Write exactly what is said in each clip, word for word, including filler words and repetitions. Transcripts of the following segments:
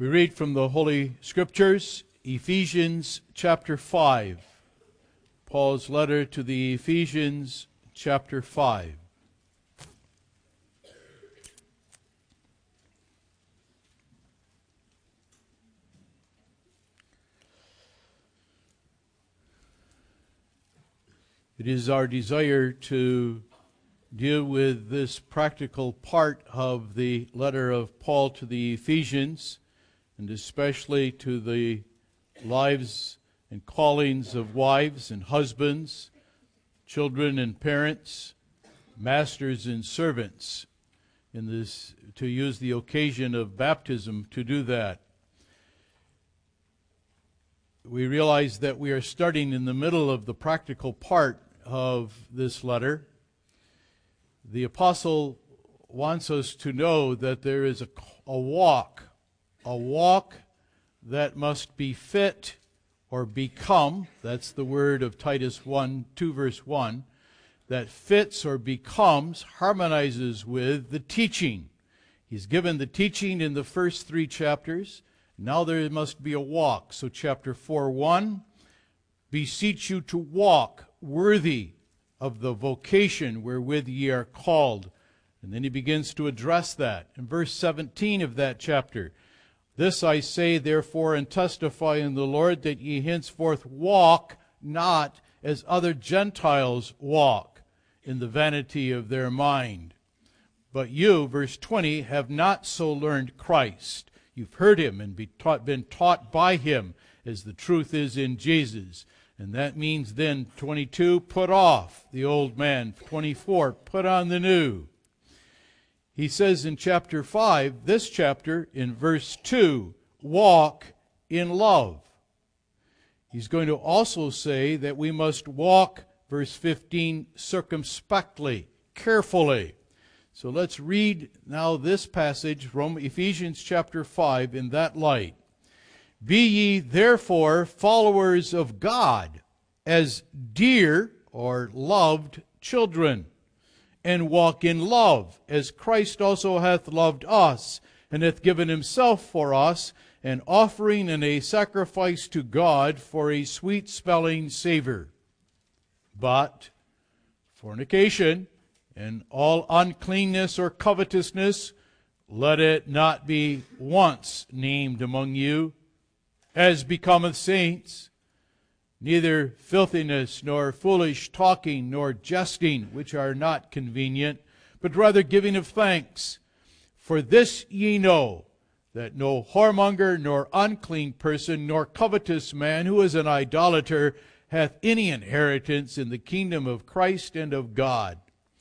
We read from the Holy Scriptures, Ephesians chapter five. Paul's letter to the Ephesians chapter five. It is our desire to deal with this practical part of the letter of Paul to the Ephesians, and especially to the lives and callings of wives and husbands, children and parents, masters and servants, in this, to use the occasion of baptism to do that. We realize that we are starting in the middle of the practical part of this letter. The apostle wants us to know that there is a, a walk, a walk that must be fit or become, that's the word of Titus one, two verse one, that fits or becomes, harmonizes with the teaching. He's given the teaching in the first three chapters. Now there must be a walk. So chapter four, one, beseech you to walk worthy of the vocation wherewith ye are called. And then he begins to address that. In verse seventeen of that chapter, this I say therefore and testify in the Lord, that ye henceforth walk not as other Gentiles walk, in the vanity of their mind. But you, verse twenty, have not so learned Christ. You've heard him and be taught, been taught by him, as the truth is in Jesus. And that means then, twenty-two, put off the old man. twenty-four, put on the new. He says in chapter five, this chapter, in verse two, walk in love. He's going to also say that we must walk, verse fifteen, circumspectly, carefully. So let's read now this passage from Ephesians chapter five in that light. Be ye therefore followers of God, as dear or loved children, and walk in love, as Christ also hath loved us, and hath given himself for us, an offering and a sacrifice to God for a sweet-smelling savor. But fornication and all uncleanness or covetousness, let it not be once named among you, as becometh saints, neither filthiness, nor foolish talking, nor jesting, which are not convenient, but rather giving of thanks. For this ye know, that no whoremonger, nor unclean person, nor covetous man, who is an idolater, hath any inheritance in the kingdom of Christ and of God.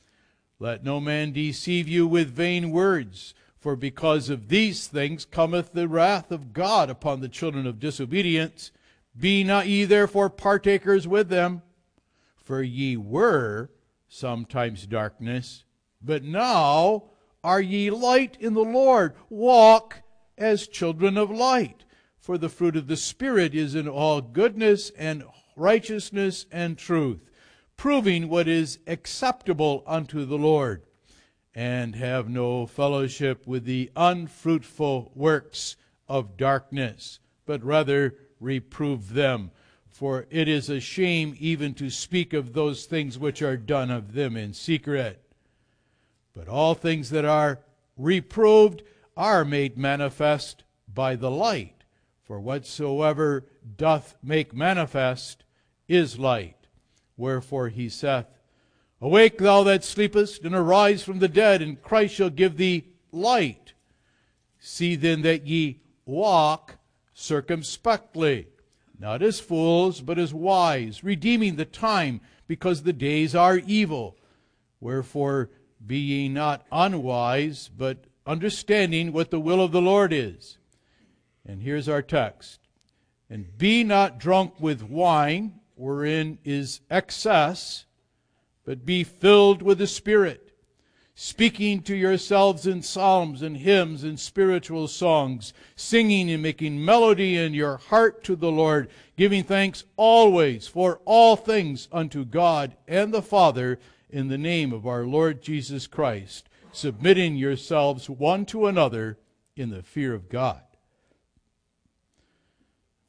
Let no man deceive you with vain words, for because of these things cometh the wrath of God upon the children of disobedience. Be not ye therefore partakers with them, for ye were sometimes darkness, but now are ye light in the Lord. Walk as children of light. For the fruit of the Spirit is in all goodness and righteousness and truth, proving what is acceptable unto the Lord. And have no fellowship with the unfruitful works of darkness, but rather reprove them. For it is a shame even to speak of those things which are done of them in secret. But all things that are reproved are made manifest by the light. For whatsoever doth make manifest is light. Wherefore he saith, Awake, thou that sleepest, and arise from the dead, and Christ shall give thee light. See then that ye walk circumspectly, not as fools, but as wise, redeeming the time, because the days are evil. Wherefore be ye not unwise, but understanding what the will of the Lord is. And here's our text. And be not drunk with wine, wherein is excess, but be filled with the Spirit, speaking to yourselves in psalms and hymns and spiritual songs, singing and making melody in your heart to the Lord, giving thanks always for all things unto God and the Father, in the name of our Lord Jesus Christ, submitting yourselves one to another in the fear of God.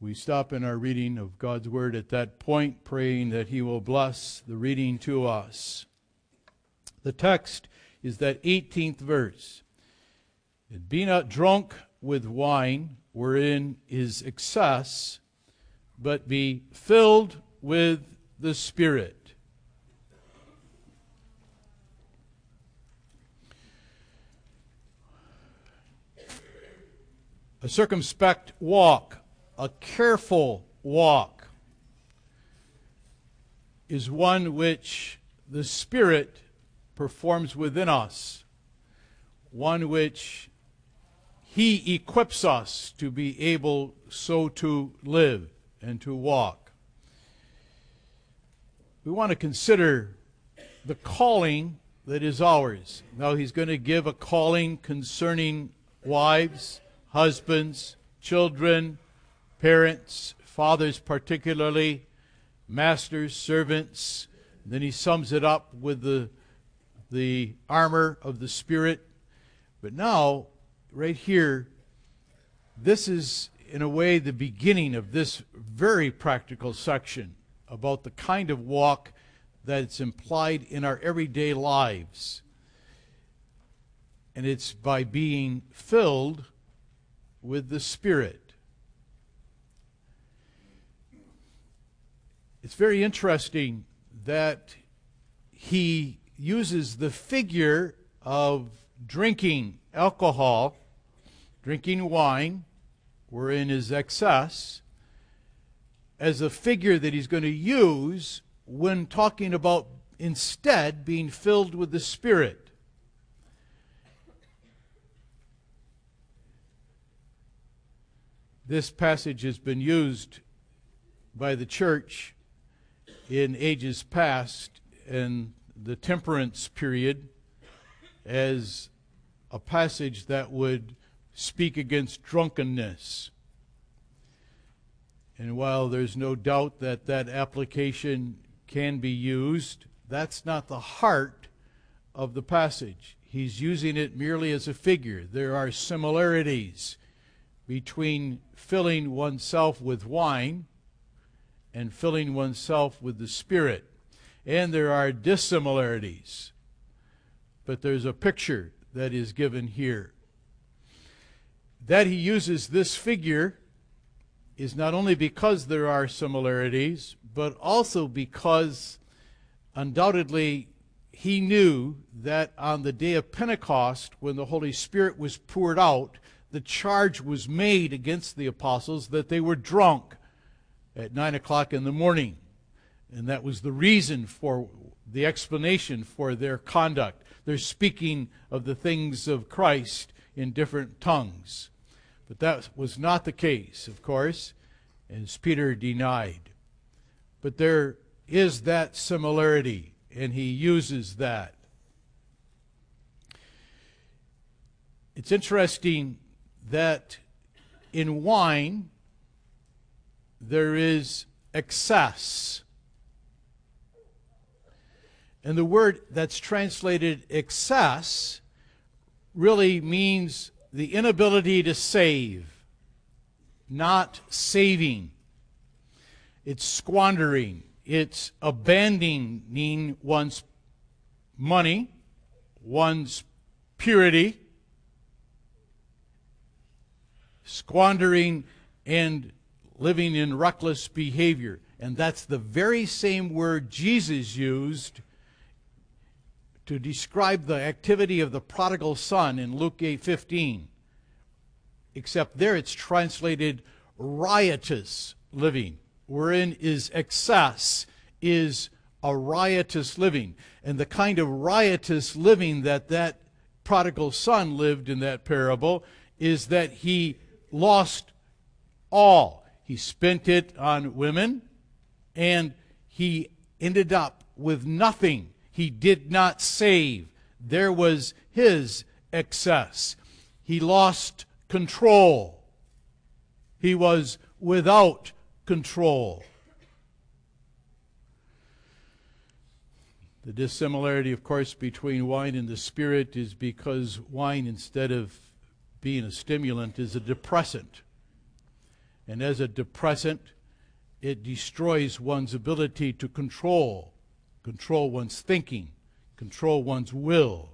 We stop in our reading of God's Word at that point, praying that He will bless the reading to us. The text is that eighteenth verse. And be not drunk with wine, wherein is excess, but be filled with the Spirit. A circumspect walk, a careful walk, is one which the Spirit performs within us, one which He equips us to be able so to live and to walk. We want to consider the calling that is ours. Now He's going to give a calling concerning wives, husbands, children, parents, fathers particularly, masters, servants. Then He sums it up with the, the armor of the Spirit. But now, right here, this is in a way the beginning of this very practical section about the kind of walk that's implied in our everyday lives. And it's by being filled with the Spirit. It's very interesting that he uses the figure of drinking alcohol, drinking wine, wherein is excess, as a figure that he's going to use when talking about instead being filled with the Spirit. This passage has been used by the church in ages past in the temperance period as a passage that would speak against drunkenness. And while there's no doubt that that application can be used, that's not the heart of the passage. He's using it merely as a figure. There are similarities between filling oneself with wine and filling oneself with the Spirit. And there are dissimilarities. But there's a picture that is given here. That he uses this figure is not only because there are similarities, but also because undoubtedly he knew that on the day of Pentecost, when the Holy Spirit was poured out, the charge was made against the apostles that they were drunk at nine o'clock in the morning. And that was the reason for the explanation for their conduct. They're speaking of the things of Christ in different tongues. But that was not the case, of course, as Peter denied. But there is that similarity, and he uses that. It's interesting that in wine there is excess. And the word that's translated excess really means the inability to save, not saving. It's squandering. It's abandoning one's money, one's purity, squandering and living in reckless behavior. And that's the very same word Jesus used to describe the activity of the prodigal son in Luke eight fifteen. Except there it's translated riotous living, wherein is excess, is a riotous living. And the kind of riotous living that that prodigal son lived in that parable is that he lost all. He spent it on women, and he ended up with nothing. He did not save. There was his excess. He lost control. He was without control. The dissimilarity, of course, between wine and the Spirit is because wine, instead of being a stimulant, is a depressant. And as a depressant, it destroys one's ability to control, control one's thinking, control one's will.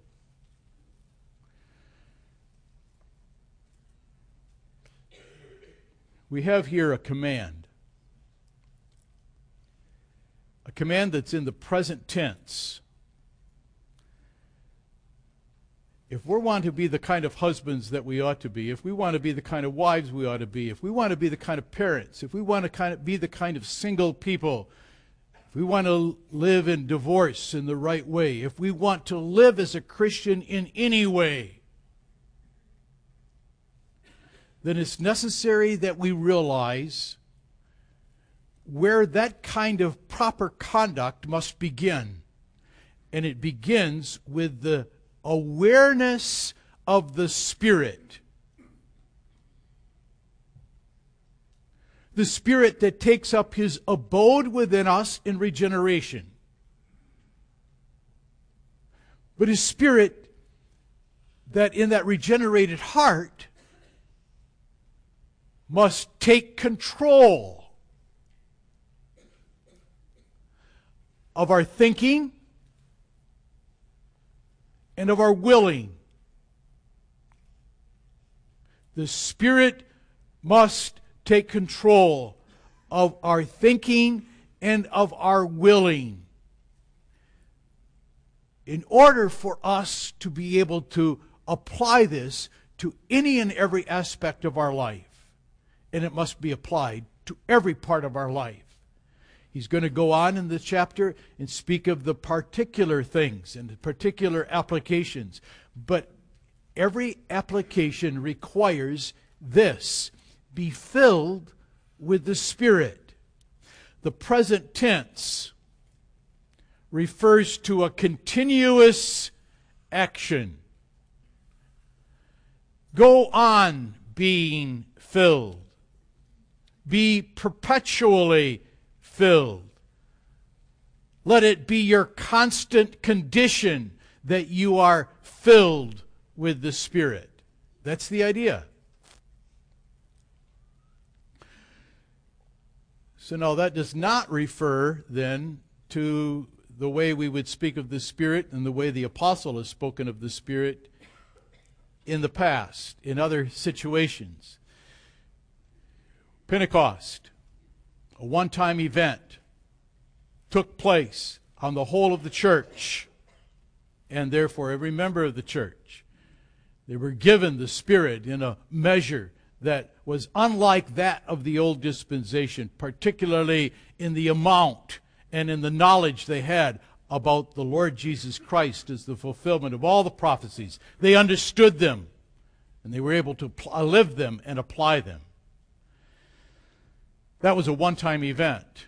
We have here a command. A command that's in the present tense. If we want to be the kind of husbands that we ought to be, if we want to be the kind of wives we ought to be, if we want to be the kind of parents, if we want to kind of be the kind of single people, if we want to live in divorce in the right way, if we want to live as a Christian in any way, then it's necessary that we realize where that kind of proper conduct must begin. And it begins with the awareness of the Spirit. The Spirit that takes up His abode within us in regeneration. But His Spirit that in that regenerated heart must take control of our thinking and of our willing. The Spirit must take control of our thinking and of our willing in order for us to be able to apply this to any and every aspect of our life. And it must be applied to every part of our life. He's going to go on in this chapter and speak of the particular things and the particular applications. But every application requires this: be filled with the Spirit. The present tense refers to a continuous action. Go on being filled. Be perpetually filled. Let it be your constant condition that you are filled with the Spirit. That's the idea. So now that does not refer then to the way we would speak of the Spirit and the way the apostle has spoken of the Spirit in the past, in other situations. Pentecost, a one-time event, took place on the whole of the church, and therefore every member of the church. They were given the Spirit in a measure that was unlike that of the old dispensation, particularly in the amount and in the knowledge they had about the Lord Jesus Christ as the fulfillment of all the prophecies. They understood them, and they were able to live them and apply them. That was a one-time event.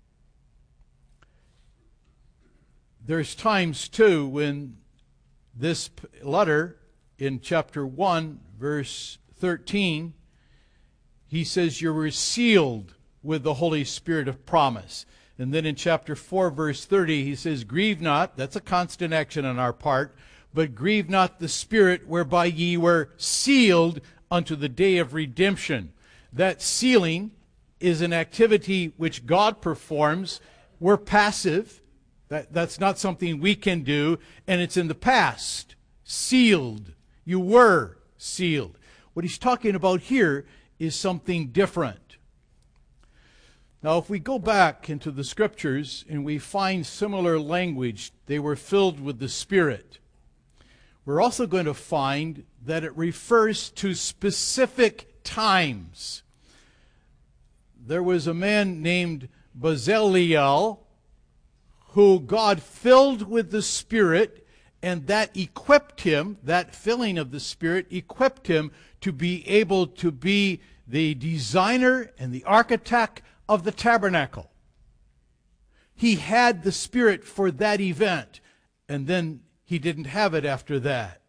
There's times, too, when this letter in chapter one, verse thirteen, he says you were sealed with the Holy Spirit of promise. And then in chapter four, verse thirty, he says, grieve not, that's a constant action on our part, but grieve not the Spirit whereby ye were sealed unto the day of redemption. That sealing is an activity which God performs. We're passive. That, that's not something we can do. And it's in the past. Sealed. You were sealed. What he's talking about here is something different. Now, if we go back into the Scriptures and we find similar language, they were filled with the Spirit. We're also going to find that it refers to specific times. There was a man named Bezaleel who God filled with the Spirit, and that equipped him, that filling of the Spirit equipped him to be able to be the designer and the architect of the tabernacle. He had the Spirit for that event, and then he didn't have it after that.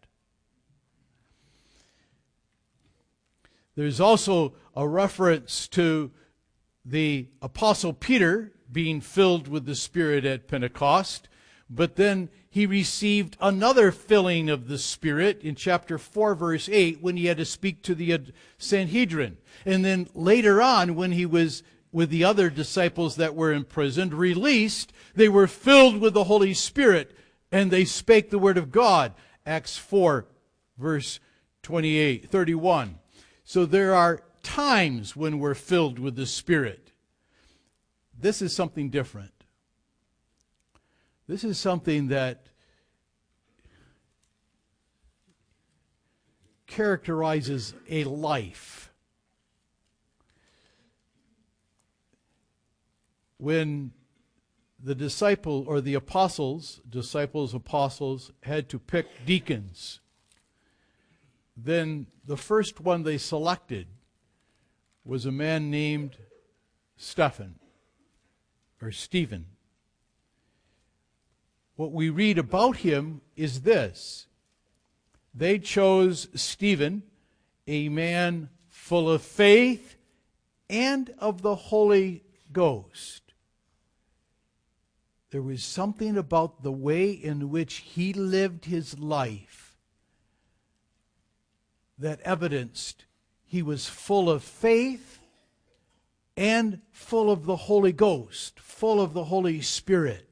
There's also a reference to the Apostle Peter being filled with the Spirit at Pentecost, But then he received another filling of the Spirit in chapter four, verse eight, when he had to speak to the Sanhedrin. And then later on, when he was with the other disciples that were imprisoned, released, they were filled with the Holy Spirit, and they spake the word of God. Acts four, verse twenty-eight, thirty-one. So there are times when we're filled with the Spirit. This is something different. This is something that characterizes a life. When the disciple or the apostles, disciples, apostles, had to pick deacons, then the first one they selected was a man named Stephen, or Stephen. What we read about him is this. They chose Stephen, a man full of faith and of the Holy Ghost. There was something about the way in which he lived his life that evidenced he was full of faith and full of the Holy Ghost, full of the Holy Spirit.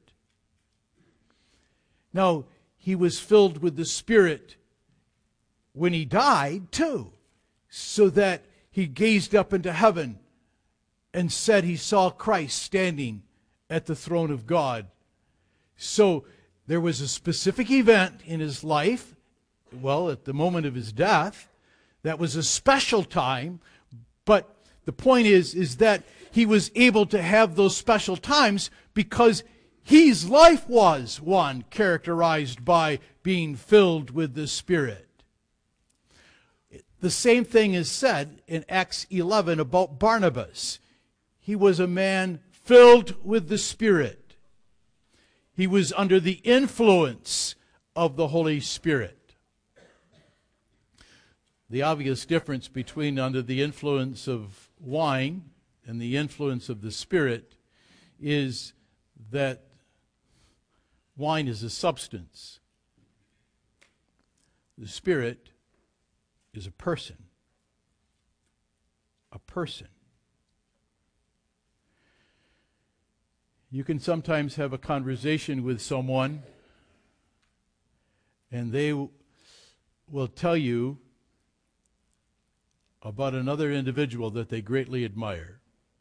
Now, he was filled with the Spirit when he died, too, so that he gazed up into heaven and said he saw Christ standing at the throne of God. So there was a specific event in his life, well, at the moment of his death, that was a special time, but the point is, is that he was able to have those special times because his life was one characterized by being filled with the Spirit. The same thing is said in Acts eleven about Barnabas. He was a man filled with the Spirit. He was under the influence of the Holy Spirit. The obvious difference between under the influence of wine and the influence of the Spirit is that wine is a substance. The Spirit is a person. A person. You can sometimes have a conversation with someone and they will tell you about another individual that they greatly admire.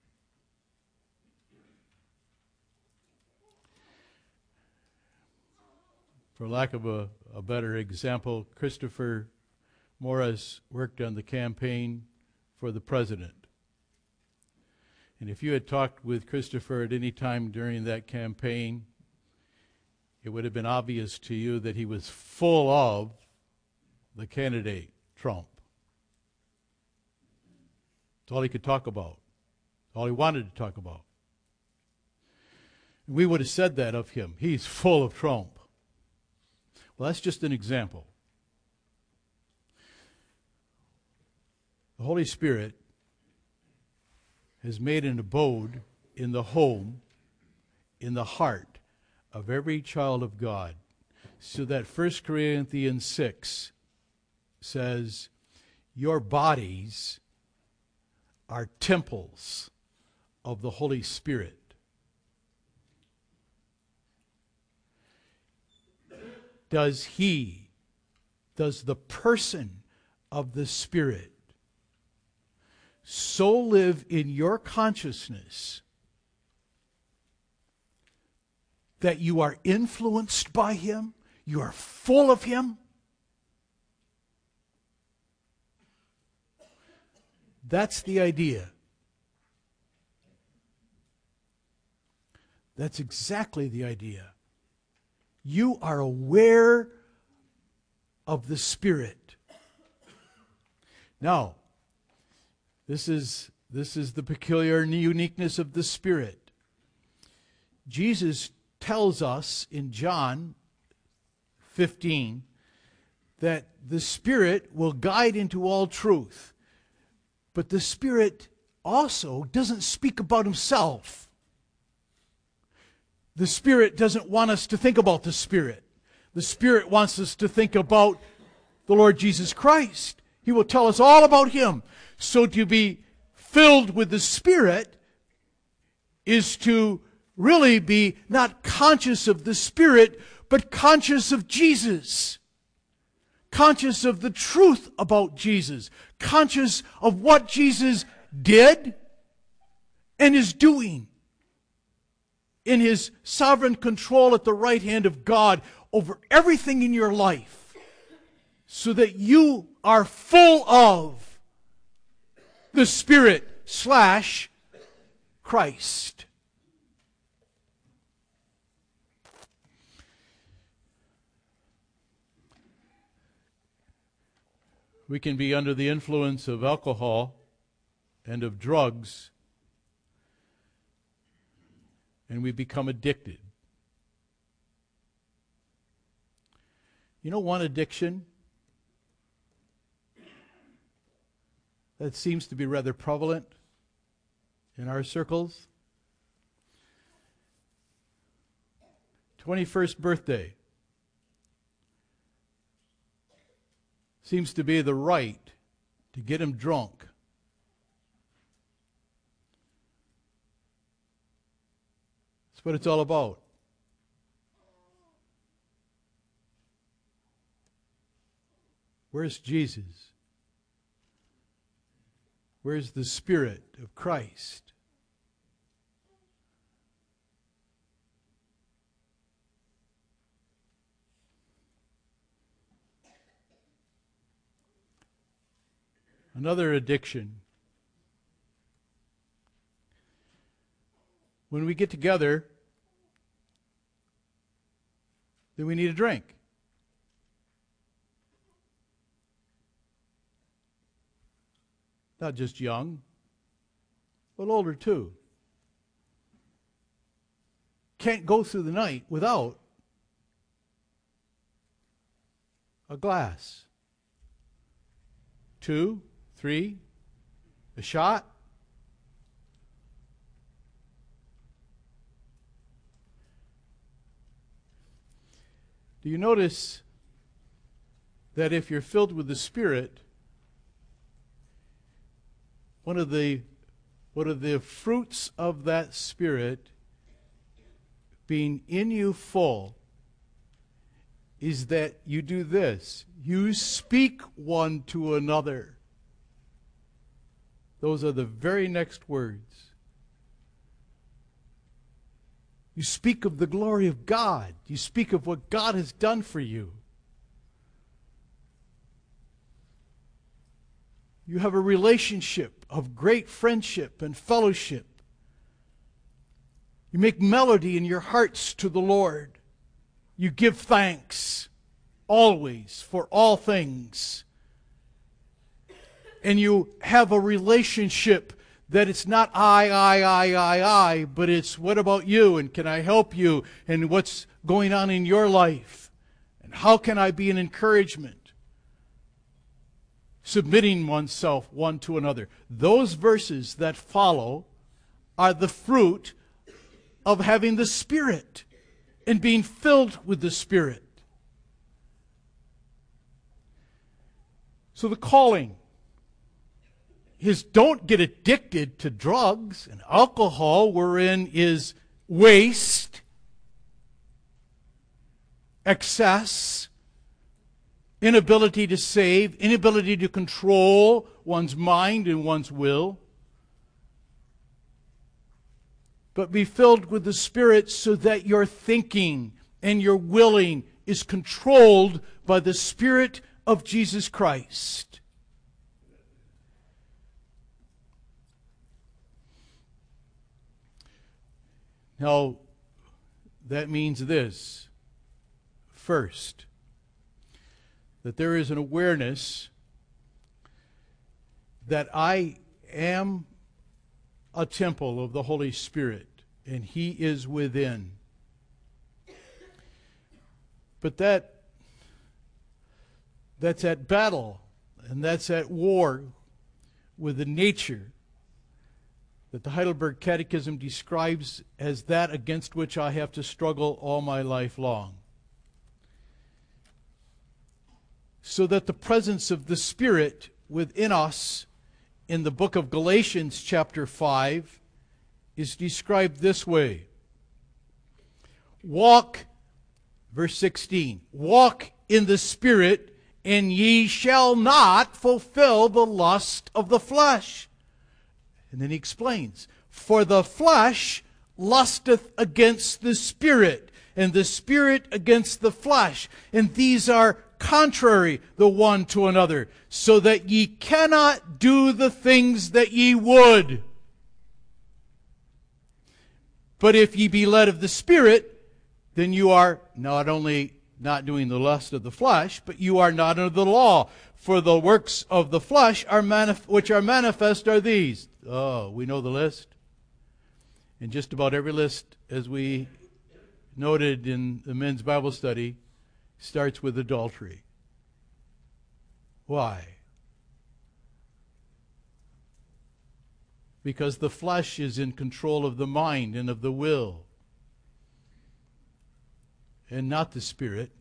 For lack of a, a better example, Christopher Morris worked on the campaign for the president. And if you had talked with Christopher at any time during that campaign, it would have been obvious to you that he was full of the candidate, Trump. That's all he could talk about. All he wanted to talk about. And we would have said that of him. He's full of Trump. Well, that's just an example. The Holy Spirit has made an abode in the home, in the heart of every child of God. So that First Corinthians six says, your bodies are temples of the Holy Spirit. Does he, does the person of the Spirit so live in your consciousness that you are influenced by him, you are full of him? That's the idea. That's exactly the idea. You are aware of the Spirit. Now, this is, this is the peculiar uniqueness of the Spirit. Jesus tells us in John fifteen that the Spirit will guide into all truth. But the Spirit also doesn't speak about himself. The Spirit doesn't want us to think about the Spirit. The Spirit wants us to think about the Lord Jesus Christ. He will tell us all about Him. So to be filled with the Spirit is to really be not conscious of the Spirit, but conscious of Jesus. Conscious of the truth about Jesus. Conscious of what Jesus did and is doing in His sovereign control at the right hand of God over everything in your life, so that you are full of the Spirit slash Christ. We can be under the influence of alcohol and of drugs, and we become addicted. You know one addiction that seems to be rather prevalent in our circles? twenty-first birthday seems to be the right to get him drunk. That's what it's all about. Where's Jesus? Where's the Spirit of Christ? Another addiction. When we get together, then we need a drink. Not just young, but older too. Can't go through the night without a glass. Two, three, a shot. Do you notice that if you're filled with the Spirit, one of the one of the fruits of that Spirit being in you full is that you do this. You speak one to another. Those are the very next words. You speak of the glory of God. You speak of what God has done for you. You have a relationship of great friendship and fellowship. You make melody in your hearts to the Lord. You give thanks always for all things. And you have a relationship that it's not I, I, I, I, I, but it's what about you, and can I help you, and what's going on in your life, and how can I be an encouragement? Submitting oneself one to another. Those verses that follow are the fruit of having the Spirit and being filled with the Spirit. So the calling is don't get addicted to drugs and alcohol, wherein is waste, excess, inability to save, inability to control one's mind and one's will. But be filled with the Spirit so that your thinking and your willing is controlled by the Spirit of Jesus Christ. Now, that means this. First, that there is an awareness that I am a temple of the Holy Spirit, and He is within. But that that's at battle, and that's at war with the nature that the Heidelberg Catechism describes as that against which I have to struggle all my life long. So that the presence of the Spirit within us in the book of Galatians chapter five is described this way. Walk, verse sixteen, walk in the Spirit, and ye shall not fulfill the lust of the flesh. And then he explains, for the flesh lusteth against the Spirit, and the Spirit against the flesh. And these are contrary the one to another, so that ye cannot do the things that ye would. But if ye be led of the Spirit, then you are not only not doing the lust of the flesh, but you are not under the law. For the works of the flesh are manif- which are manifest are these. Oh, we know the list. And just about every list, as we noted in the men's Bible study, starts with adultery. Why? Because the flesh is in control of the mind and of the will, and not the Spirit.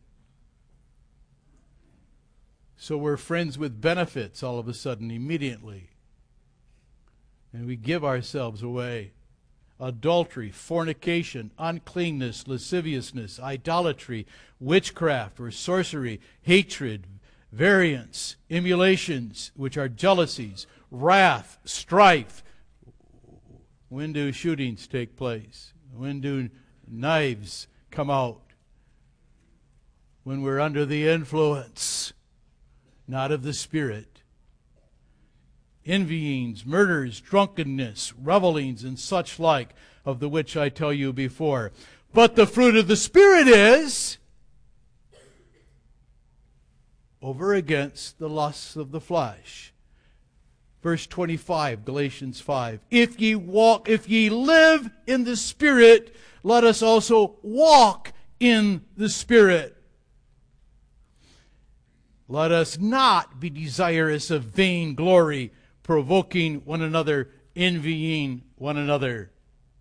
So we're friends with benefits all of a sudden, immediately. And we give ourselves away. Adultery, fornication, uncleanness, lasciviousness, idolatry, witchcraft or sorcery, hatred, variance, emulations, which are jealousies, wrath, strife. When do shootings take place? When do knives come out? When we're under the influence, not of the Spirit. Envyings, murders, drunkenness, revelings, and such like, of the which I tell you before. But the fruit of the Spirit is over against the lusts of the flesh. Verse twenty-five, Galatians five. If ye walk, if ye live in the Spirit, let us also walk in the Spirit. Let us not be desirous of vain glory, provoking one another, envying one another.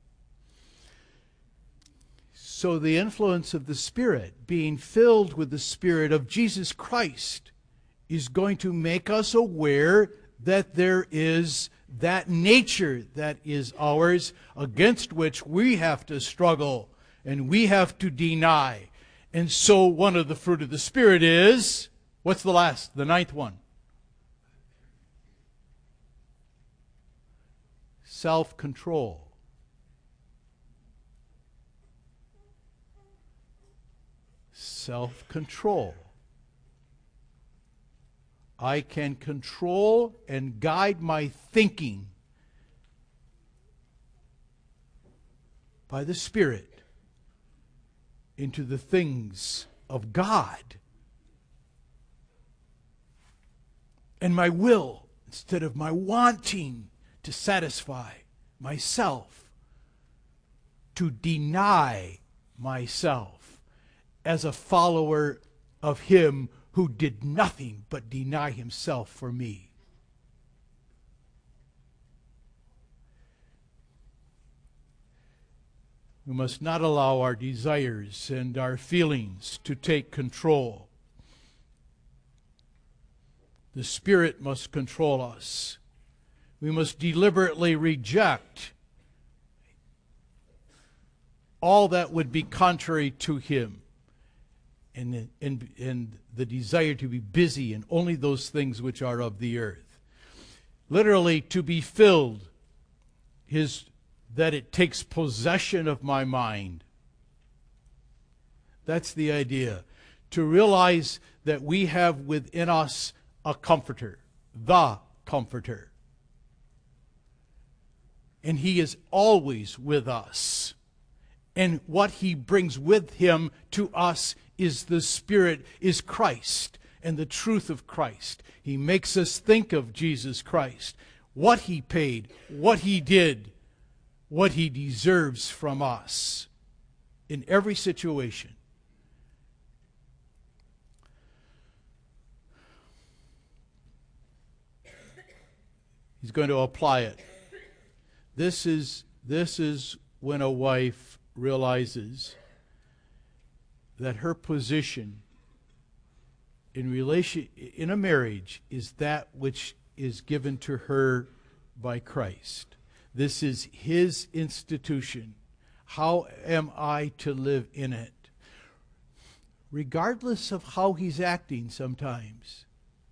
So the influence of the Spirit, being filled with the Spirit of Jesus Christ, is going to make us aware that there is that nature that is ours, against which we have to struggle and we have to deny. And so one of the fruit of the Spirit is, what's the last, the ninth one? Self-control. Self-control. I can control and guide my thinking by the Spirit into the things of God. And my will, instead of my wanting to satisfy myself, to deny myself as a follower of Him who did nothing but deny Himself for me. We must not allow our desires and our feelings to take control. The Spirit must control us. We must deliberately reject all that would be contrary to Him, and, and, and the desire to be busy in only those things which are of the earth. Literally, to be filled is that it takes possession of my mind. That's the idea. To realize that we have within us a comforter, the comforter. And He is always with us. And what He brings with Him to us is the Spirit, is Christ, and the truth of Christ. He makes us think of Jesus Christ, what He paid, what He did, what He deserves from us in every situation. He's going to apply it. This is, this is when a wife realizes that her position in relation in a marriage is that which is given to her by Christ. This is His institution. How am I to live in it? Regardless of how he's acting sometimes.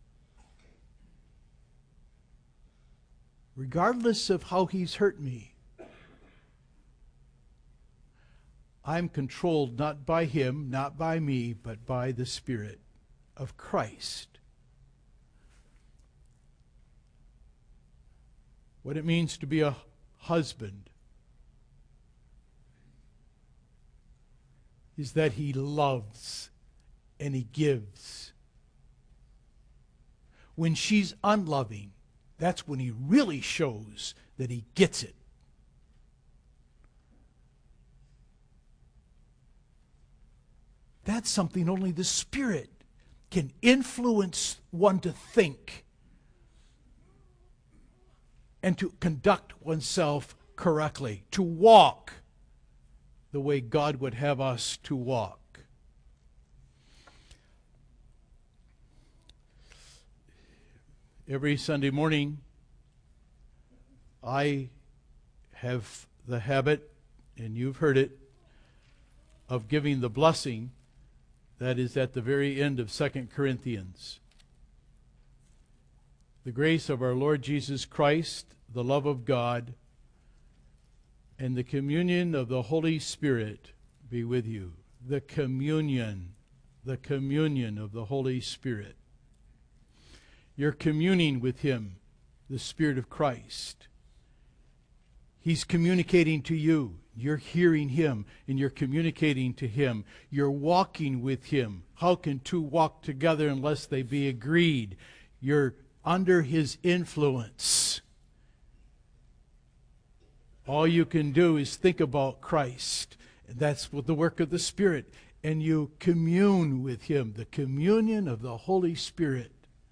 Regardless of how he's hurt me. I'm controlled not by him, not by me, but by the Spirit of Christ. What it means to be a husband is that he loves and he gives. When she's unloving, that's when he really shows that he gets it. That's something only the Spirit can influence one to think and to conduct oneself correctly, to walk the way God would have us to walk. Every Sunday morning, I have the habit, and you've heard it, of giving the blessing that is at the very end of Second Corinthians. The grace of our Lord Jesus Christ, the love of God, and the communion of the Holy Spirit be with you. The communion, the communion of the Holy Spirit. You're communing with Him, the Spirit of Christ. He's communicating to you. You're hearing Him and you're communicating to Him. You're walking with Him. How can two walk together unless they be agreed? You're under His influence. All you can do is think about Christ. And that's what the work of the Spirit. And you commune with Him, the communion of the Holy Spirit.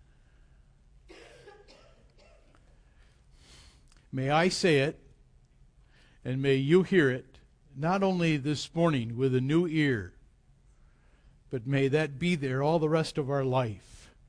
May I say it, and may you hear it, not only this morning with a new ear, but may that be there all the rest of our life.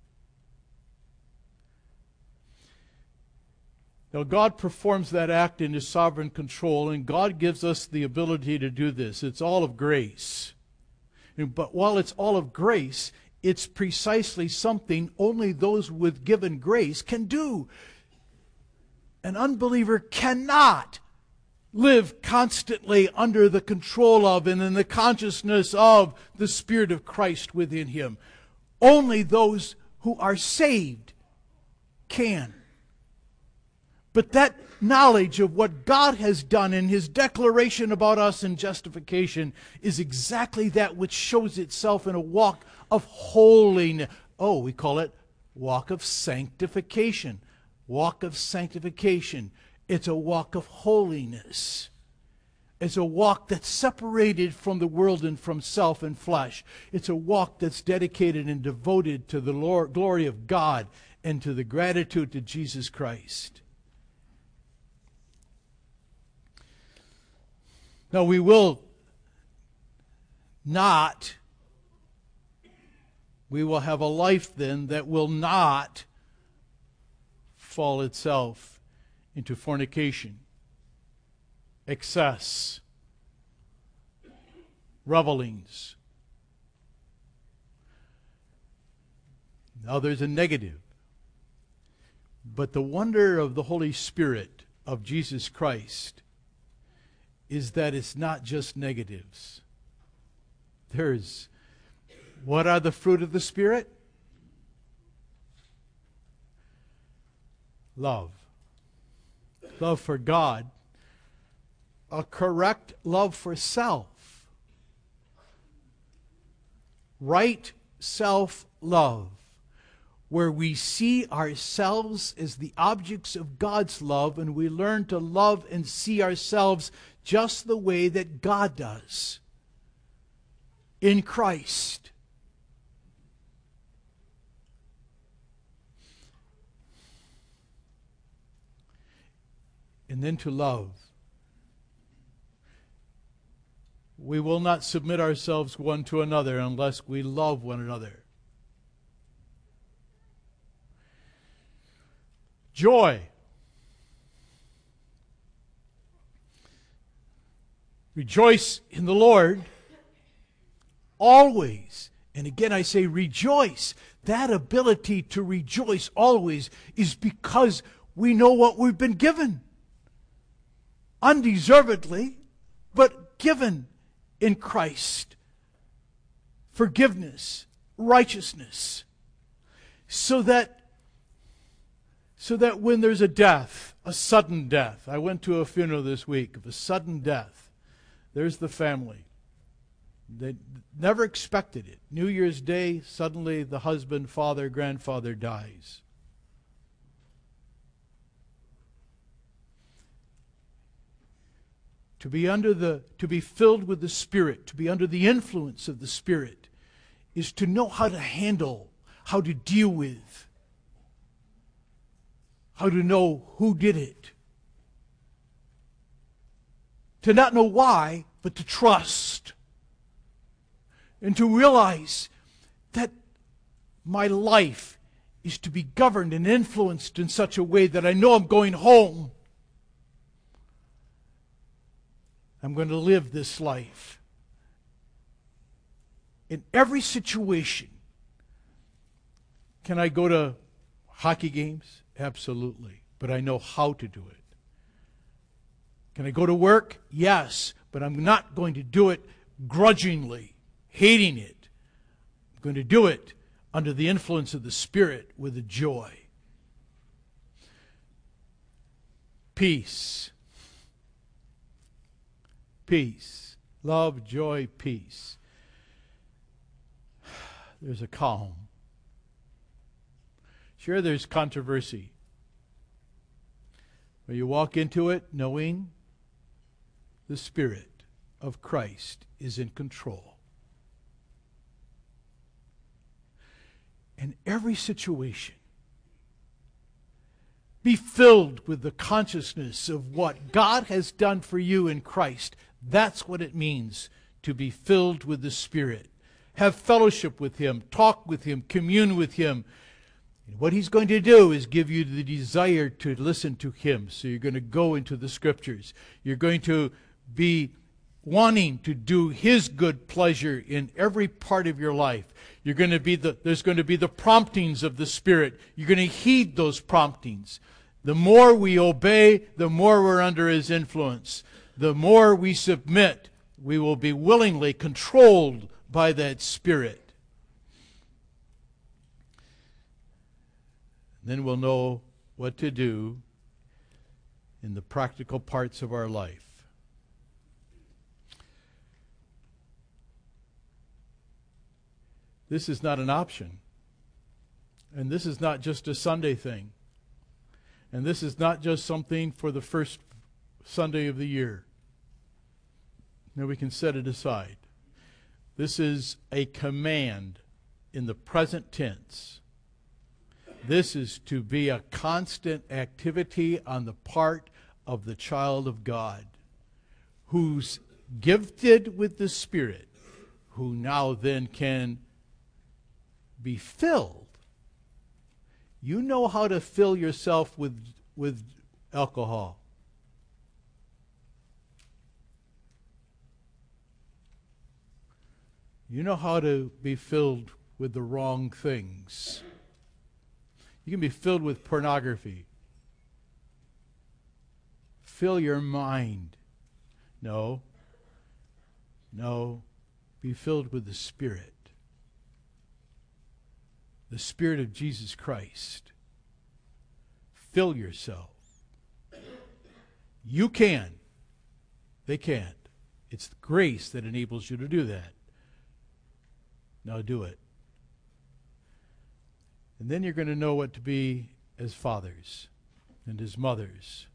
Now, God performs that act in His sovereign control, and God gives us the ability to do this. It's all of grace. But while it's all of grace, it's precisely something only those with given grace can do. An unbeliever cannot live constantly under the control of and in the consciousness of the Spirit of Christ within him. Only those who are saved can. But that knowledge of what God has done in His declaration about us in justification is exactly that which shows itself in a walk of holiness. Oh, we call it walk of sanctification. Walk of sanctification. It's a walk of holiness. It's a walk that's separated from the world and from self and flesh. It's a walk that's dedicated and devoted to the Lord, glory of God and to the gratitude to Jesus Christ. Now, we will not, we will have a life then that will not fall itself into fornication, excess, revelings. Now, there's a negative. But the wonder of the Holy Spirit of Jesus Christ is that it's not just negatives. There's, what are the fruit of the Spirit? Love. Love for God. A correct love for self. Right self-love. Where we see ourselves as the objects of God's love and we learn to love and see ourselves just the way that God does. In Christ. and then to love. We will not submit ourselves one to another unless we love one another. Joy. Rejoice in the Lord always. And again I say rejoice. That ability to rejoice always is because we know what we've been given. Undeservedly, but given in Christ. Forgiveness, righteousness. So that, so that when there's a death, a sudden death. I went to a funeral this week of a sudden death. There's the family. They never expected it. New Year's Day, suddenly the husband, father, grandfather dies. To be under the, to be filled with the Spirit, to be under the influence of the Spirit, is to know how to handle, how to deal with, how to know who did it. To not know why, but to trust. And to realize that my life is to be governed and influenced in such a way that I know I'm going home. I'm going to live this life. In every situation. Can I go to hockey games? Absolutely. But I know how to do it. Can I go to work? Yes. But I'm not going to do it grudgingly, hating it. I'm going to do it under the influence of the Spirit with a joy. Peace. Peace. Love, joy, peace. There's a calm. Sure, there's controversy. But you walk into it knowing the Spirit of Christ is in control. In every situation, be filled with the consciousness of what God has done for you in Christ. That's what it means to be filled with the Spirit. Have fellowship with Him, talk with Him, commune with Him. And what He's going to do is give you the desire to listen to Him. So you're going to go into the Scriptures. You're going to be wanting to do His good pleasure in every part of your life. You're going to be the, there's going to be the promptings of the Spirit. You're going to heed those promptings. The more we obey, the more we're under His influence. The more we submit, we will be willingly controlled by that Spirit. Then we'll know what to do in the practical parts of our life. This is not an option. And this is not just a Sunday thing. And this is not just something for the first Sunday of the year. Now we can set it aside. This is a command in the present tense. This is to be a constant activity on the part of the child of God, who's gifted with the Spirit, who now then can be filled. You know how to fill yourself with, with alcohol. You know how to be filled with the wrong things. You can be filled with pornography. Fill your mind. No. No. Be filled with the Spirit. The Spirit of Jesus Christ. Fill yourself. You can. They can't. It's the grace that enables you to do that. Now do it. And then you're going to know what to be as fathers and as mothers.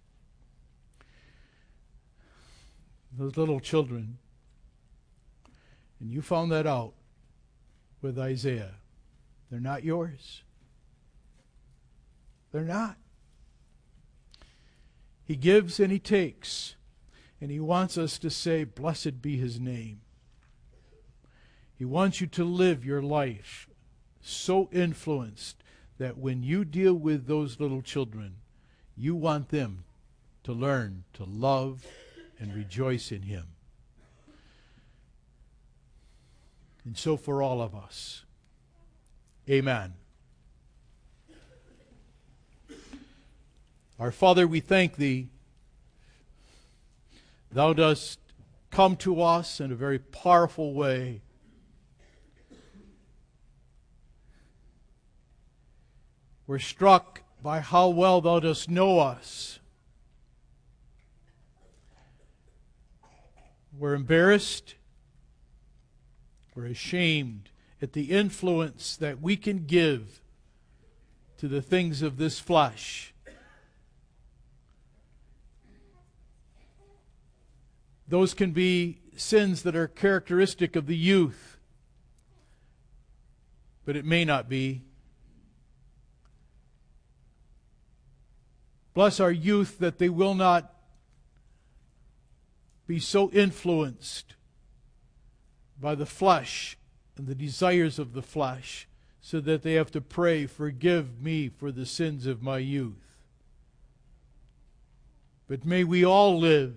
Those little children. And you found that out with Isaiah. They're not yours. They're not. He gives and He takes. And He wants us to say, blessed be His name. He wants you to live your life so influenced that when you deal with those little children, you want them to learn to love and rejoice in Him. And so for all of us. Amen. Our Father, we thank Thee. Thou dost come to us in a very powerful way. We're struck by how well Thou dost know us. We're embarrassed. We're ashamed at the influence that we can give to the things of this flesh. Those can be sins that are characteristic of the youth, but it may not be. Bless our youth that they will not be so influenced by the flesh and the desires of the flesh, so that they have to pray, forgive me for the sins of my youth. But may we all live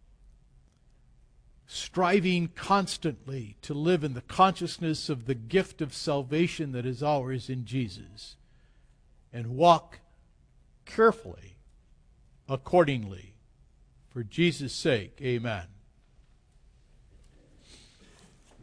striving constantly to live in the consciousness of the gift of salvation that is ours in Jesus, and walk carefully accordingly. For Jesus' sake, amen.